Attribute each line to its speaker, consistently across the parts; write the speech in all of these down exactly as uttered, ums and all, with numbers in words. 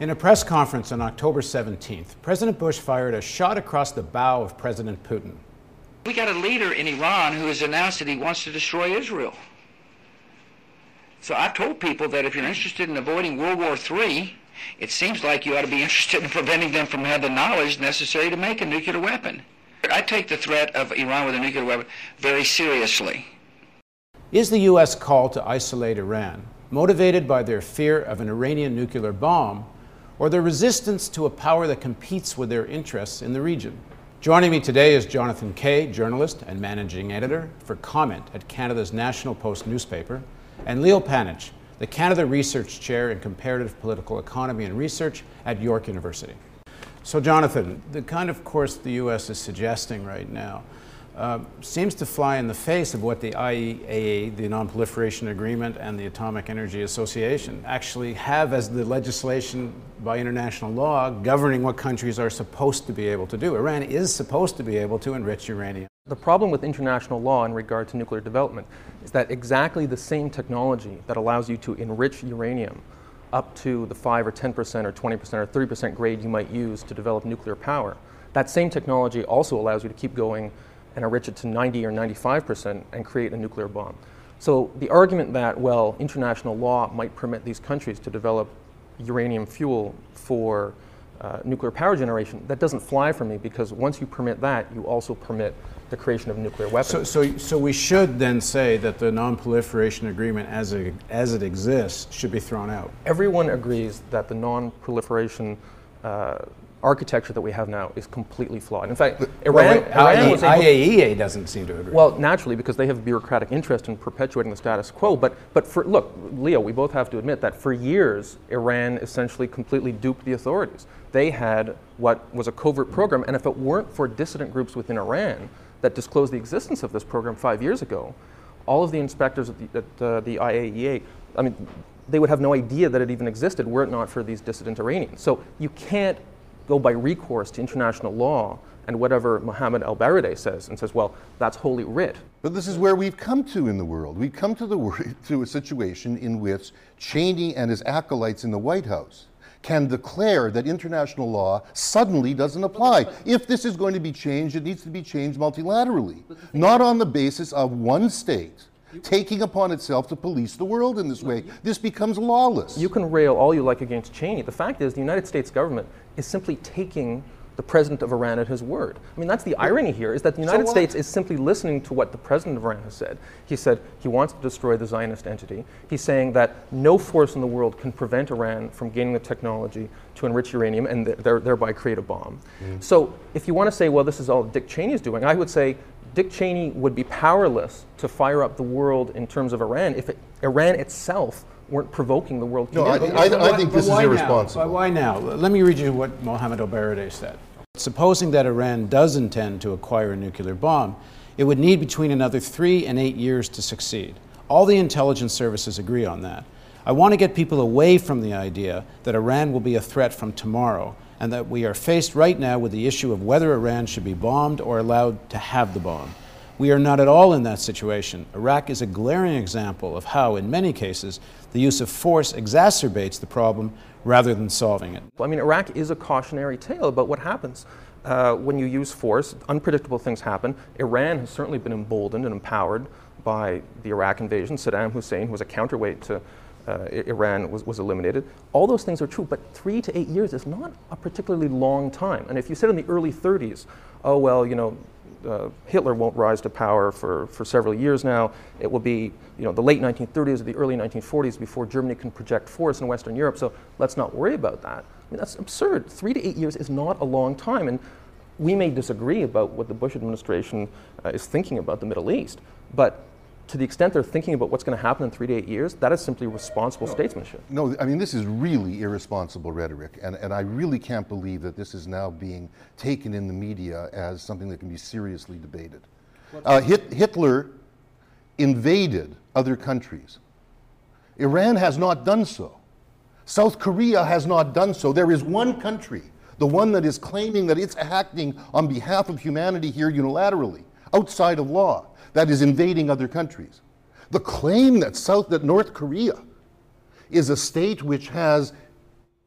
Speaker 1: In a press conference on October seventeenth, President Bush fired a shot across the bow of President Putin.
Speaker 2: We got a leader in Iran who has announced that he wants to destroy Israel. So I've told people that if you're interested in avoiding World War Three, it seems like you ought to be interested in preventing them from having the knowledge necessary to make a nuclear weapon. I take the threat of Iran with a nuclear weapon very seriously.
Speaker 1: Is the U S call to isolate Iran motivated by their fear of an Iranian nuclear bomb, or their resistance to a power that competes with their interests in the region? Joining me today is Jonathan Kay, journalist and managing editor for Comment at Canada's National Post newspaper, and Leo Panitch, the Canada Research Chair in Comparative Political Economy and Research at York University. So Jonathan, the kind of course the U S is suggesting right now uh, seems to fly in the face of what the I A E A, the Non-Proliferation Agreement, and the Atomic Energy Association actually have as the legislation by international law governing what countries are supposed to be able to do. Iran is supposed to be able to enrich uranium.
Speaker 3: The problem with international law in regard to nuclear development is that exactly the same technology that allows you to enrich uranium up to the five or ten percent or twenty percent or thirty percent grade you might use to develop nuclear power, that same technology also allows you to keep going and enrich it to ninety or ninety-five percent and create a nuclear bomb. So the argument that, well, international law might permit these countries to develop uranium fuel for uh, nuclear power generation, that doesn't fly for me, because once you permit that, you also permit the creation of nuclear weapons.
Speaker 1: So, so, so we should then say that the Non-Proliferation Agreement as it, as it exists should be thrown out.
Speaker 3: Everyone agrees that the non-proliferation uh, architecture that we have now is completely flawed. In fact,
Speaker 1: but,
Speaker 3: Iran,
Speaker 1: well,
Speaker 3: Iran was able,
Speaker 1: I A E A doesn't seem to agree.
Speaker 3: Well, naturally, because they have a bureaucratic interest in perpetuating the status quo. But, but for, look, Leo, we both have to admit that for years, Iran essentially completely duped the authorities. They had what was a covert program, and if it weren't for dissident groups within Iran that disclosed the existence of this program five years ago, all of the inspectors at the, at, uh, the I A E A, I mean, they would have no idea that it even existed were it not for these dissident Iranians. So you can't go by recourse to international law and whatever Mohammed al-Baradei says and says, well, that's holy writ.
Speaker 4: But this is where we've come to in the world. We've come to, the, to a situation in which Cheney and his acolytes in the White House can declare that international law suddenly doesn't apply. If this is going to be changed, it needs to be changed multilaterally, not on the basis of one state taking upon itself to police the world in this way. This becomes lawless.
Speaker 3: You can rail all you like against Cheney. The fact is the United States government is simply taking the president of Iran at his word. I mean, that's the irony here, is that the United
Speaker 4: so
Speaker 3: States is simply listening to what the president of Iran has said. He said he wants to destroy the Zionist entity. He's saying that no force in the world can prevent Iran from gaining the technology to enrich uranium and th- thereby create a bomb. Mm. So if you want to say, well, this is all Dick Cheney is doing, I would say Dick Cheney would be powerless to fire up the world in terms of Iran if it, Iran itself weren't provoking the world.
Speaker 4: No, I, I, I think this is irresponsible.
Speaker 1: Now? Why now? Let me read you what Mohammed al-Baradei said. Supposing that Iran does intend to acquire a nuclear bomb, it would need between another three and eight years to succeed. All the intelligence services agree on that. I want to get people away from the idea that Iran will be a threat from tomorrow, and that we are faced right now with the issue of whether Iran should be bombed or allowed to have the bomb. We are not at all in that situation. Iraq is a glaring example of how, in many cases, the use of force exacerbates the problem rather than solving it.
Speaker 3: I mean, Iraq is a cautionary tale about what happens uh, when you use force. Unpredictable things happen. Iran has certainly been emboldened and empowered by the Iraq invasion. Saddam Hussein, who was a counterweight to uh, Iran, was, was eliminated. All those things are true, but three to eight years is not a particularly long time. And if you said in the early thirties, oh, well, you know, Uh, Hitler won't rise to power for, for several years now. It will be, you know, the late nineteen thirties or the early nineteen forties before Germany can project force in Western Europe, so let's not worry about that. I mean, that's absurd. Three to eight years is not a long time, and we may disagree about what the Bush administration uh, is thinking about the Middle East, but to the extent they're thinking about what's going to happen in three to eight years, that is simply responsible
Speaker 4: no,
Speaker 3: statesmanship.
Speaker 4: No, I mean, this is really irresponsible rhetoric, and, and I really can't believe that this is now being taken in the media as something that can be seriously debated. Uh, Hit, Hitler invaded other countries. Iran has not done so. South Korea has not done so. There is one country, the one that is claiming that it's acting on behalf of humanity here unilaterally, outside of law, that is invading other countries. The claim that South, that North Korea is a state which has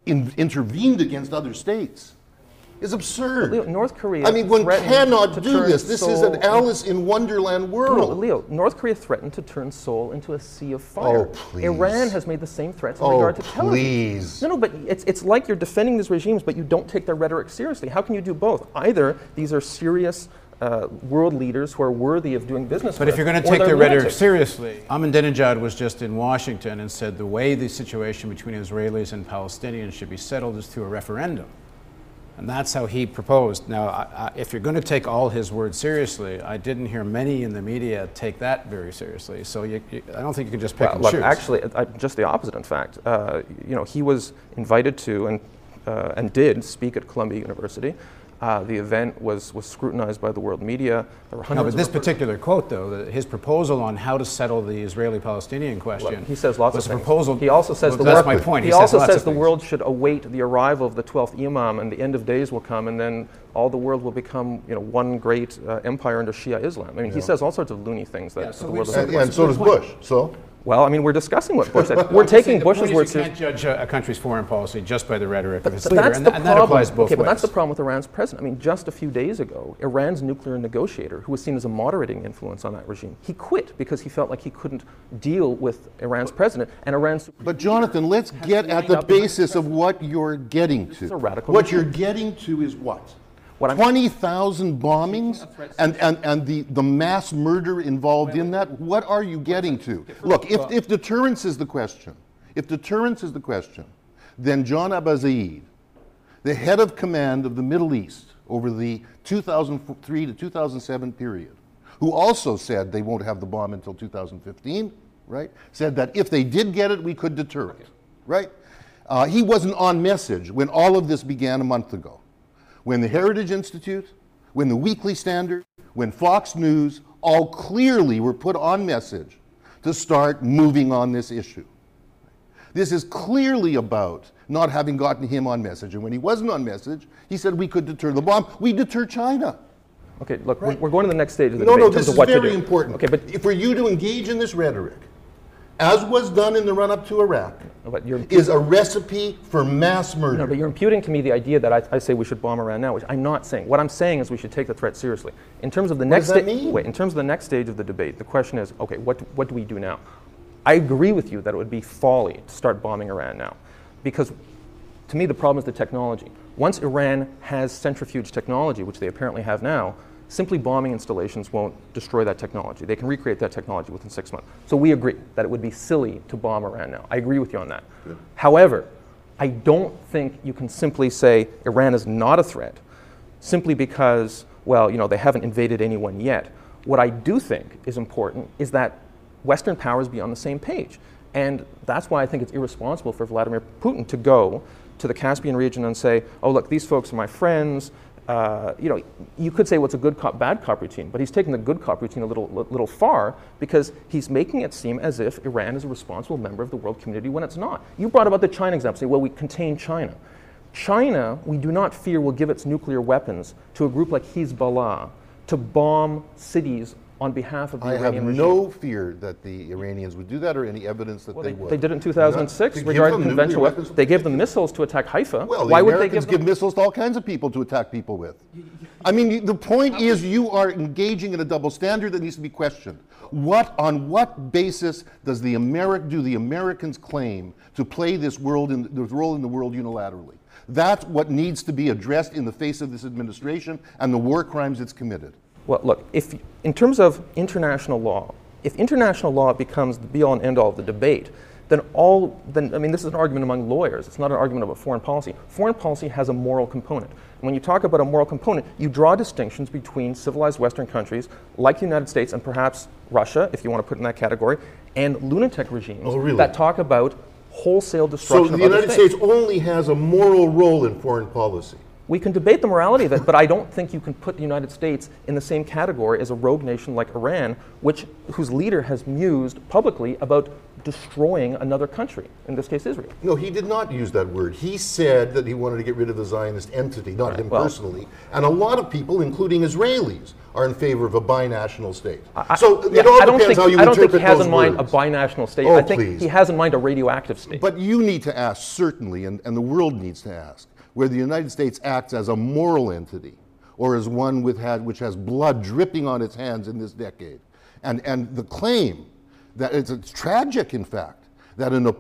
Speaker 4: in, intervened against other states is absurd.
Speaker 3: Leo, North Korea
Speaker 4: I mean, one
Speaker 3: threatened
Speaker 4: cannot
Speaker 3: to
Speaker 4: do
Speaker 3: turn
Speaker 4: this. This is
Speaker 3: Seoul
Speaker 4: an Alice in Wonderland world.
Speaker 3: No, Leo, North Korea threatened to turn Seoul into a sea of fire.
Speaker 4: Oh, please.
Speaker 3: Iran has made the same threats in
Speaker 4: Oh,
Speaker 3: regard to Tel Aviv.
Speaker 4: please.
Speaker 3: No, no, but it's, it's like you're defending these regimes, but you don't take their rhetoric seriously. How can you do both? Either these are serious uh, world leaders who are worthy of doing business
Speaker 1: But
Speaker 3: with,
Speaker 1: if you're going to
Speaker 3: or
Speaker 1: take
Speaker 3: they're
Speaker 1: their rhetoric
Speaker 3: lunatics.
Speaker 1: seriously, Ahmadinejad was just in Washington and said the way the situation between Israelis and Palestinians should be settled is through a referendum. And that's how he proposed. Now, I, I, if you're going to take all his words seriously, I didn't hear many in the media take that very seriously. So you, you, I don't think you can just pick
Speaker 3: Well,
Speaker 1: and
Speaker 3: look,
Speaker 1: choose.
Speaker 3: actually, I, just the opposite, in fact. Uh, you know, he was invited to and, uh, and did speak at Columbia University. Uh, the event was, was scrutinized by the world media. There were
Speaker 1: No,
Speaker 3: hundreds
Speaker 1: but this
Speaker 3: of
Speaker 1: particular quote, though, the, his proposal on how to settle the Israeli-Palestinian question,
Speaker 3: Look, he says lots
Speaker 1: was
Speaker 3: of
Speaker 1: a
Speaker 3: things.
Speaker 1: proposal.
Speaker 3: He also says
Speaker 1: well,
Speaker 3: the
Speaker 1: that's
Speaker 3: world,
Speaker 1: my point.
Speaker 3: He,
Speaker 1: He,
Speaker 3: also
Speaker 1: says, lots
Speaker 3: says
Speaker 1: of
Speaker 3: the
Speaker 1: things.
Speaker 3: world should await the arrival of the twelfth Imam, and the end of days will come, and then all the world will become, you know, one great uh, empire under Shia Islam. I mean, he says all sorts of loony things that
Speaker 1: Yeah, so
Speaker 3: the
Speaker 1: we-
Speaker 3: world is
Speaker 1: so-
Speaker 4: And, and so does Bush. So,
Speaker 3: Well, I mean, we're discussing what Bush said. We're taking
Speaker 1: The
Speaker 3: Bush's
Speaker 1: point is
Speaker 3: words
Speaker 1: you
Speaker 3: seriously.
Speaker 1: can't judge a, a country's foreign policy just by the rhetoric of its
Speaker 3: But
Speaker 1: leader,
Speaker 3: that's
Speaker 1: and,
Speaker 3: the
Speaker 1: th- and that
Speaker 3: problem.
Speaker 1: applies both
Speaker 3: okay,
Speaker 1: ways.
Speaker 3: but that's the problem with Iran's president. I mean, just a few days ago, Iran's nuclear negotiator, who was seen as a moderating influence on that regime, he quit because he felt like he couldn't deal with Iran's president and Iran's.
Speaker 4: but Jonathan, let's get at the basis of what you're getting to.
Speaker 3: is a radical
Speaker 4: What
Speaker 3: regime.
Speaker 4: you're getting to is what?
Speaker 3: What I'm-
Speaker 4: twenty thousand bombings and, and, and the, the mass murder involved in that? What are you getting to? Look, if, if deterrence is the question, if deterrence is the question, then John Abazaid, the head of command of the Middle East over the two thousand three to two thousand seven period, who also said they won't have the bomb until two thousand fifteen, right? Said that if they did get it, we could deter it, right? Uh, he wasn't on message when all of this began a month ago. When the Heritage Institute, when the Weekly Standard, when Fox News all clearly were put on message to start moving on this issue. This is clearly about not having gotten him on message. And when he wasn't on message, he said we could deter the bomb. We deter China.
Speaker 3: Okay, look, we're, we're going to the next stage of the
Speaker 4: No,
Speaker 3: debate
Speaker 4: no,
Speaker 3: in terms
Speaker 4: this
Speaker 3: of
Speaker 4: is
Speaker 3: what to
Speaker 4: very
Speaker 3: do.
Speaker 4: important.
Speaker 3: Okay, but
Speaker 4: for you to engage in this rhetoric, as was done in the run-up to Iraq,
Speaker 3: but you're
Speaker 4: is a recipe for mass murder.
Speaker 3: No, but you're imputing to me the idea that I, I say we should bomb Iran now, which I'm not saying. What I'm saying is we should take the threat seriously. In terms of the next
Speaker 4: does that
Speaker 3: sta-
Speaker 4: mean?
Speaker 3: wait, in terms of the next stage of the debate, the question is, okay, what what do we do now? I agree with you that it would be folly to start bombing Iran now, because to me the problem is the technology. Once Iran has centrifuge technology, which they apparently have now, simply bombing installations won't destroy that technology. They can recreate that technology within six months. So we agree that it would be silly to bomb Iran now. I agree with you on that.
Speaker 4: Good.
Speaker 3: However, I don't think you can simply say Iran is not a threat simply because, well, you know, they haven't invaded anyone yet. What I do think is important is that Western powers be on the same page. And that's why I think it's irresponsible for Vladimir Putin to go to the Caspian region and say, oh, look, these folks are my friends. Uh, you know, you could say what's well, a good cop, bad cop routine, but he's taking the good cop routine a little, little far because he's making it seem as if Iran is a responsible member of the world community when it's not. You brought about the China example, say, well, we contain China. China, we do not fear, will give its nuclear weapons to a group like Hezbollah to bomb cities on behalf of the
Speaker 4: I have
Speaker 3: Iranian regime.
Speaker 4: no fear that the Iranians would do that or any evidence that
Speaker 3: Well,
Speaker 4: they,
Speaker 3: they,
Speaker 4: would.
Speaker 3: they did it in two thousand six
Speaker 4: To give
Speaker 3: regarding
Speaker 4: them
Speaker 3: conventional
Speaker 4: nuclear
Speaker 3: weapons.
Speaker 4: weapons?
Speaker 3: They gave them missiles to attack Haifa.
Speaker 4: Well, the
Speaker 3: Why would they
Speaker 4: Americans
Speaker 3: give them?
Speaker 4: give missiles to all kinds of people to attack people with. I mean, you- the point is you are engaging in a double standard that needs to be questioned. What, on what basis does the Ameri- do the Americans claim to play this world in, this role in the world unilaterally? That's what needs to be addressed in the face of this administration and the war crimes it's committed.
Speaker 3: Well, look, if in terms of international law, if international law becomes the be-all and end-all of the debate, then all, then, I mean, this is an argument among lawyers. It's not an argument about foreign policy. Foreign policy has a moral component. And when you talk about a moral component, you draw distinctions between civilized Western countries, like the United States and perhaps Russia, if you want to put in that category, and lunatic regimes
Speaker 4: Oh, really?
Speaker 3: that talk about wholesale
Speaker 4: So
Speaker 3: destruction
Speaker 4: the
Speaker 3: of other
Speaker 4: United
Speaker 3: things.
Speaker 4: States only has a moral role in foreign policy.
Speaker 3: We can debate the morality of it, but I don't think you can put the United States in the same category as a rogue nation like Iran, which, whose leader has mused publicly about destroying another country, in this case Israel.
Speaker 4: No, he did not use that word. He said that he wanted to get rid of the Zionist entity, not him
Speaker 3: well-
Speaker 4: personally. And a lot of people, including Israelis, are in favor of a binational state.
Speaker 3: I,
Speaker 4: so
Speaker 3: yeah,
Speaker 4: it all
Speaker 3: I don't
Speaker 4: depends
Speaker 3: think,
Speaker 4: how you
Speaker 3: I don't
Speaker 4: interpret
Speaker 3: think he has
Speaker 4: those
Speaker 3: in mind
Speaker 4: words.
Speaker 3: a binational state.
Speaker 4: Oh,
Speaker 3: I think
Speaker 4: please.
Speaker 3: he has in mind a radioactive state.
Speaker 4: But you need to ask, certainly, and, and the world needs to ask, whether the United States acts as a moral entity or as one with had, which has blood dripping on its hands in this decade. And, and the claim that it's, it's tragic, in fact, that a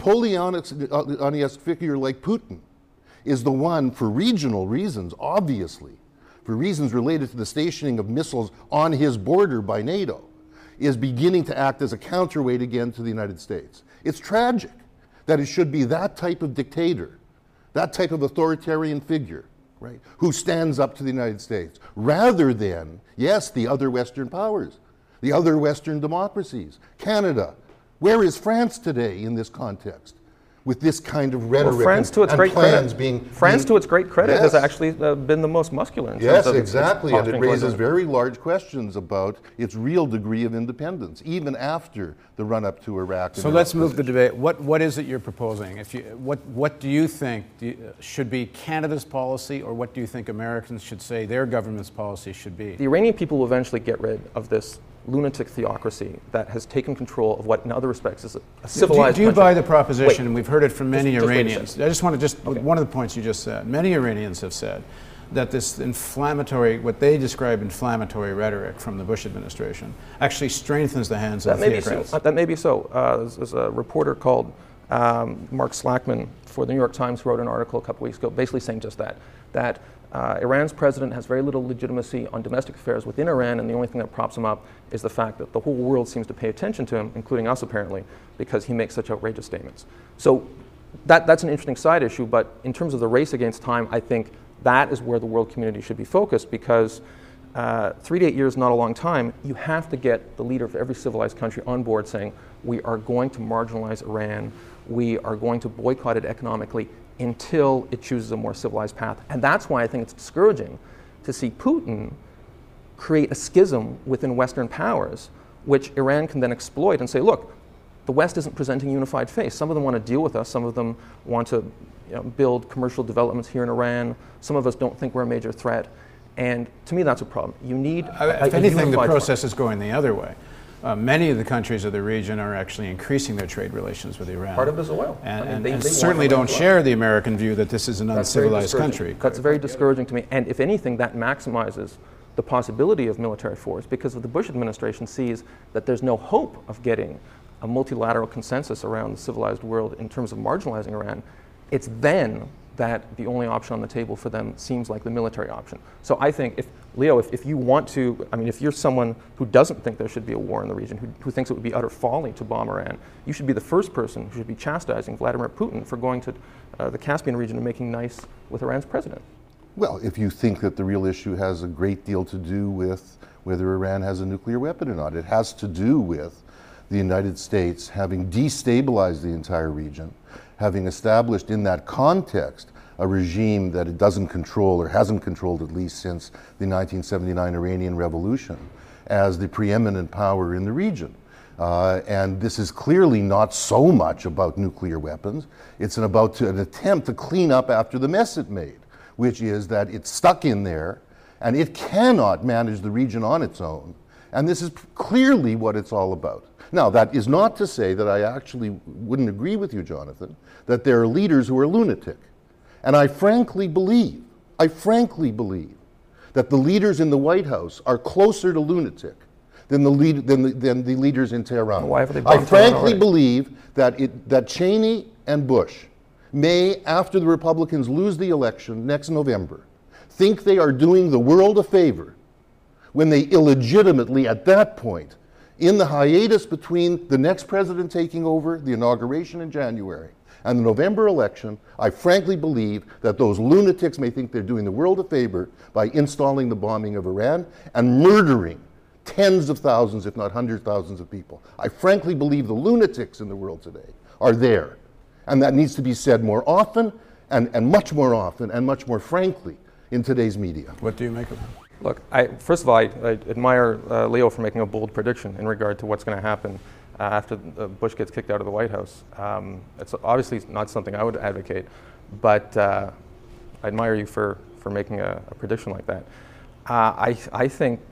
Speaker 4: Napoleonic figure like Putin is the one, for regional reasons, obviously, for reasons related to the stationing of missiles on his border by NATO, is beginning to act as a counterweight again to the United States. It's tragic that it should be that type of dictator, that type of authoritarian figure, right, who stands up to the United States, rather than, yes, the other Western powers, the other Western democracies. Canada, where is France today in this context? With this kind of rhetoric
Speaker 3: well, France,
Speaker 4: and,
Speaker 3: to its
Speaker 4: and
Speaker 3: great
Speaker 4: plans
Speaker 3: credit,
Speaker 4: being
Speaker 3: France,
Speaker 4: being,
Speaker 3: to its great credit,
Speaker 4: yes.
Speaker 3: has actually uh, been the most muscular in terms
Speaker 4: yes,
Speaker 3: of its,
Speaker 4: exactly,
Speaker 3: its
Speaker 4: and it
Speaker 3: posturing
Speaker 4: raises
Speaker 3: towards
Speaker 4: very large questions about its real degree of independence, even after the run-up to Iraq.
Speaker 1: So let's move the debate. What what is it you're proposing? If you what what do you think do you, should be Canada's policy, or what do you think Americans should say their government's policy should be?
Speaker 3: The Iranian people will eventually get rid of this lunatic theocracy that has taken control of what, in other respects, is a, a civilized
Speaker 1: Do you, do you
Speaker 3: country.
Speaker 1: buy the proposition,
Speaker 3: Wait.
Speaker 1: and we've heard it from many
Speaker 3: Just- just wait a
Speaker 1: Iranians,
Speaker 3: second.
Speaker 1: I just want to just,
Speaker 3: Okay.
Speaker 1: one of the points you just said, many Iranians have said that this inflammatory, what they describe inflammatory rhetoric from the Bush administration, actually strengthens the hands
Speaker 3: That
Speaker 1: of
Speaker 3: may
Speaker 1: the
Speaker 3: be so.
Speaker 1: theocrats.
Speaker 3: Uh, that may be so. Uh, there's, there's a reporter called um, Mark Slackman for the New York Times who wrote an article a couple weeks ago basically saying just that, that uh, Iran's president has very little legitimacy on domestic affairs within Iran, and the only thing that props him up is the fact that the whole world seems to pay attention to him, including us apparently, because he makes such outrageous statements. So that, that's an interesting side issue, but in terms of the race against time, I think that is where the world community should be focused, because uh, three to eight years is not a long time. You have to get the leader of every civilized country on board saying, we are going to marginalize Iran, we are going to boycott it economically until it chooses a more civilized path. And that's why I think it's discouraging to see Putin create a schism within Western powers, which Iran can then exploit and say, look, the West isn't presenting a unified face. Some of them want to deal with us, some of them want to you know, build commercial developments here in Iran, some of us don't think we're a major threat. And to me, that's a problem. You need
Speaker 1: Uh,
Speaker 3: a,
Speaker 1: if
Speaker 3: a
Speaker 1: anything, the
Speaker 3: unified
Speaker 1: process is going the other way. Uh, many of the countries of the region are actually increasing their trade relations with Iran.
Speaker 3: Part of it is oil.
Speaker 1: And,
Speaker 3: I mean,
Speaker 1: and-
Speaker 3: they-
Speaker 1: and
Speaker 3: they want
Speaker 1: certainly
Speaker 3: Iran
Speaker 1: don't
Speaker 3: to
Speaker 1: share the American view that this is an
Speaker 3: That's very
Speaker 1: uncivilized
Speaker 3: discouraging.
Speaker 1: country.
Speaker 3: That's very discouraging to me. And if anything, that maximizes the possibility of military force, because if the Bush administration sees that there's no hope of getting a multilateral consensus around the civilized world in terms of marginalizing Iran, it's then that the only option on the table for them seems like the military option. So I think if, Leo, if, if you want to, I mean, if you're someone who doesn't think there should be a war in the region, who, who thinks it would be utter folly to bomb Iran, you should be the first person who should be chastising Vladimir Putin for going to uh, the Caspian region and making nice with Iran's president.
Speaker 4: Well, if you think that the real issue has a great deal to do with whether Iran has a nuclear weapon or not, it has to do with the United States having destabilized the entire region, having established in that context a regime that it doesn't control, or hasn't controlled at least since the nineteen seventy-nine Iranian Revolution, as the preeminent power in the region. Uh, and this is clearly not so much about nuclear weapons, it's an about to, an attempt to clean up after the mess it made, which is that it's stuck in there and it cannot manage the region on its own. And this is clearly what it's all about. Now, that is not to say that I actually wouldn't agree with you, Jonathan, that there are leaders who are lunatic. And I frankly believe, I frankly believe that the leaders in the White House are closer to lunatic than the, lead, than the, than the leaders in Tehran.
Speaker 3: Why have they
Speaker 4: I
Speaker 3: bombed Tehran
Speaker 4: frankly
Speaker 3: already?
Speaker 4: believe that, it, that Cheney and Bush may, after the Republicans lose the election next November, think they are doing the world a favor when they illegitimately, at that point, in the hiatus between the next president taking over, the inauguration in January, and the November election, I frankly believe that those lunatics may think they're doing the world a favor by installing the bombing of Iran and murdering tens of thousands, if not hundreds of thousands of people. I frankly believe the lunatics in the world today are there. And that needs to be said more often, and, and much more often, and much more frankly in today's media.
Speaker 1: What do you make of it?
Speaker 3: Look, I, first of all, I, I admire uh, Leo for making a bold prediction in regard to what's going to happen uh, after uh, Bush gets kicked out of the White House. Um, it's obviously not something I would advocate, but uh, I admire you for, for making a, a prediction like that. Uh, I, I think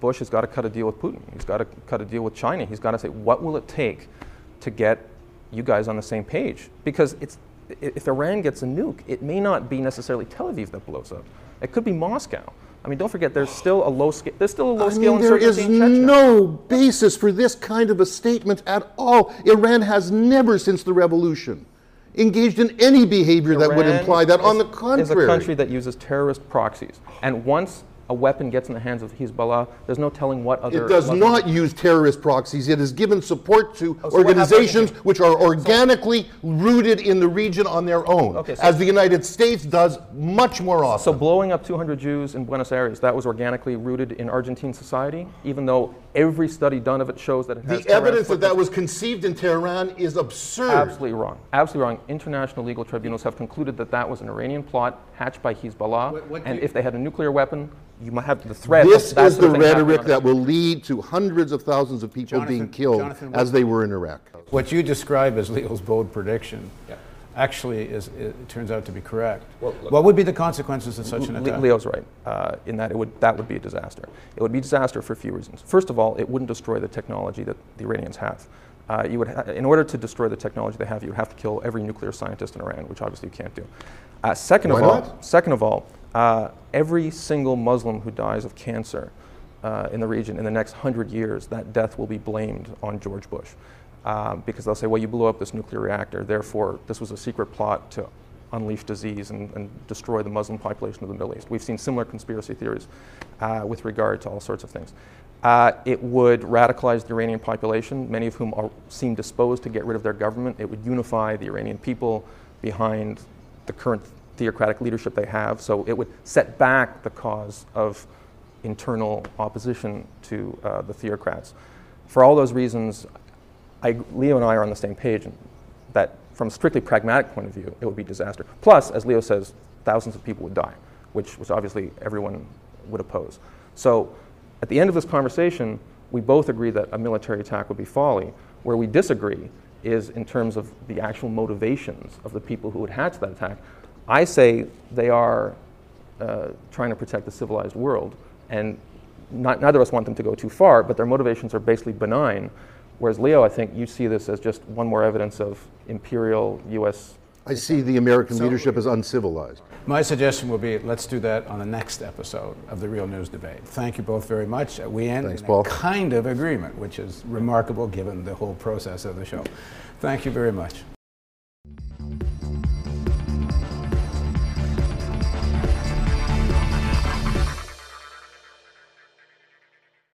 Speaker 3: Bush has got to cut a deal with Putin. He's got to cut a deal with China. He's got to say, what will it take to get you guys on the same page? Because it's, if Iran gets a nuke, it may not be necessarily Tel Aviv that blows up. It could be Moscow. I mean, don't forget, there's still a low scale. There's still a low
Speaker 4: I
Speaker 3: scale
Speaker 4: mean, there is
Speaker 3: insurgency in Chechnya.
Speaker 4: no basis for this kind of a statement at all. Iran has never, since the revolution, engaged in any behavior that would
Speaker 3: Iran
Speaker 4: imply that.
Speaker 3: is,
Speaker 4: On the contrary,
Speaker 3: is a country that uses terrorist proxies, and once a weapon gets in the hands of Hezbollah, there's no telling what other.
Speaker 4: it does
Speaker 3: Muslim-
Speaker 4: not use terrorist proxies. It has given support to
Speaker 3: Oh, so what
Speaker 4: organizations
Speaker 3: happens-
Speaker 4: which are organically rooted in the region on their own,
Speaker 3: Okay, so-
Speaker 4: as the United States does much more often.
Speaker 3: So blowing up two hundred Jews in Buenos Aires, that was organically rooted in Argentine society, even though every study done of it shows that it has
Speaker 4: the evidence that
Speaker 3: terrorist
Speaker 4: that was conceived in Tehran is absurd.
Speaker 3: Absolutely wrong. Absolutely wrong. International legal tribunals have concluded that that was an Iranian plot hatched by Hezbollah,
Speaker 1: What- what do
Speaker 3: and
Speaker 1: you-
Speaker 3: if they had a nuclear weapon, you might have the threat.
Speaker 4: This
Speaker 3: of that
Speaker 4: is
Speaker 3: sort
Speaker 4: the
Speaker 3: of thing happening
Speaker 4: rhetoric
Speaker 3: on
Speaker 4: that will lead to hundreds of thousands of people
Speaker 1: Jonathan-
Speaker 4: being killed
Speaker 1: Jonathan,
Speaker 4: as
Speaker 1: what-
Speaker 4: they were in Iraq.
Speaker 1: What you describe as Leo's bold prediction
Speaker 3: Yeah.
Speaker 1: actually is, it turns out to be correct.
Speaker 3: Well, look-
Speaker 1: What would be the consequences of such an
Speaker 3: Le-
Speaker 1: attack?
Speaker 3: Leo's right uh, in that it would that would be a disaster. It would be a disaster for a few reasons. First of all, it wouldn't destroy the technology that the Iranians have. Uh, you would, ha- in order to destroy the technology they have, you would have to kill every nuclear scientist in Iran, which obviously you can't do. Uh, second
Speaker 4: Why
Speaker 3: of all,
Speaker 4: not?
Speaker 3: second of all, uh, every single Muslim who dies of cancer uh, in the region in the next hundred years, that death will be blamed on George Bush, uh, because they'll say, well, you blew up this nuclear reactor, therefore this was a secret plot to unleash disease and, and destroy the Muslim population of the Middle East. We've seen similar conspiracy theories uh, with regard to all sorts of things. Uh, it would radicalize the Iranian population, many of whom are, seem disposed to get rid of their government. It would unify the Iranian people behind the current theocratic leadership they have. So it would set back the cause of internal opposition to uh, the theocrats. For all those reasons, I, Leo and I are on the same page that from a strictly pragmatic point of view, it would be disaster. Plus, as Leo says, thousands of people would die, which, which obviously everyone would oppose. So at the end of this conversation, we both agree that a military attack would be folly. Where we disagree is in terms of the actual motivations of the people who would hatch that attack. I say they are uh, trying to protect the civilized world, and not, neither of us want them to go too far, but their motivations are basically benign. Whereas Leo, I think you see this as just one more evidence of imperial U S.
Speaker 4: I see the American leadership as uncivilized.
Speaker 1: My suggestion will be let's do that on the next episode of the Real News Debate. Thank you both very much. Uh, We end
Speaker 4: Thanks,
Speaker 1: in
Speaker 4: Paul.
Speaker 1: a kind of agreement, which is remarkable given the whole process of the show. Thank you very much.